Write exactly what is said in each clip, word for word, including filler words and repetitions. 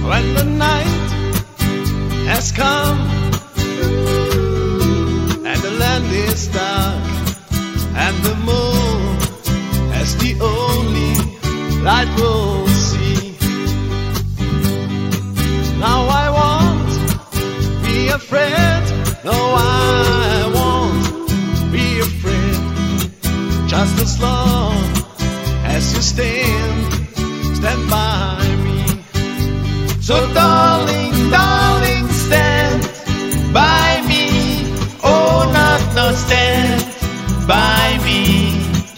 when the night has come and the land is dark and the moon as the only light we'll see. Now I won't be afraid, no I won't be afraid, just as long as you stand, stand by me. So darling, darling, stand by me. Oh, not, no, stand by me.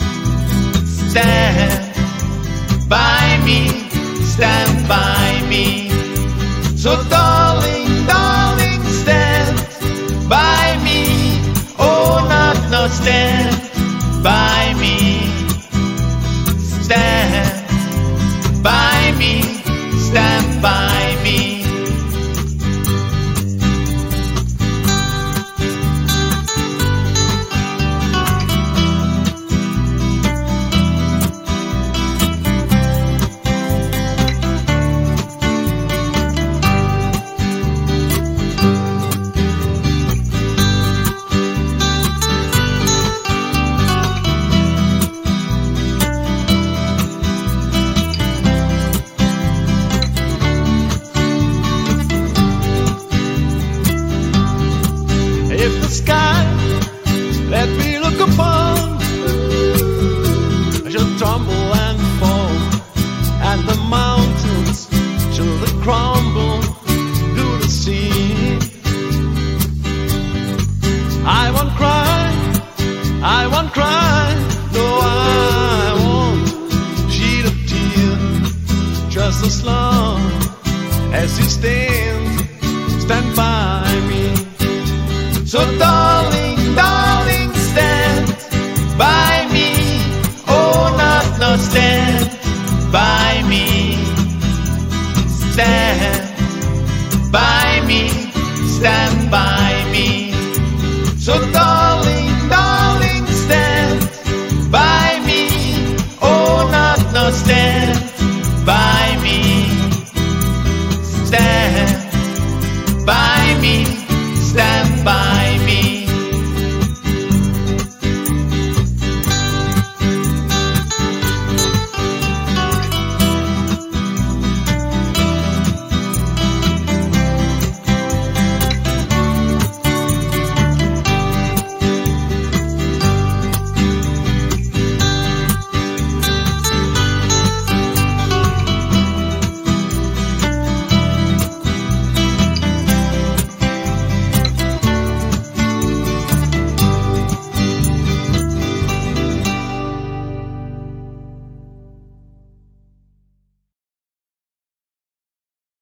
Stand by me, stand by me. So darling, darling, stand by me. Oh, not, no, stand by me. Stand by me, stand by me. If the sky let me look upon should tremble and fall, and the mountains should crumble to the sea, I won't cry, I won't cry, no I won't shed a tear, just as long as you stand, stand by me. So darling, darling, stand by me. Oh, not, no, stand by me. Stand by me, stand by me. So darling, darling, stand by me. Oh, not, no, stand by me. Stand by me, stand by me.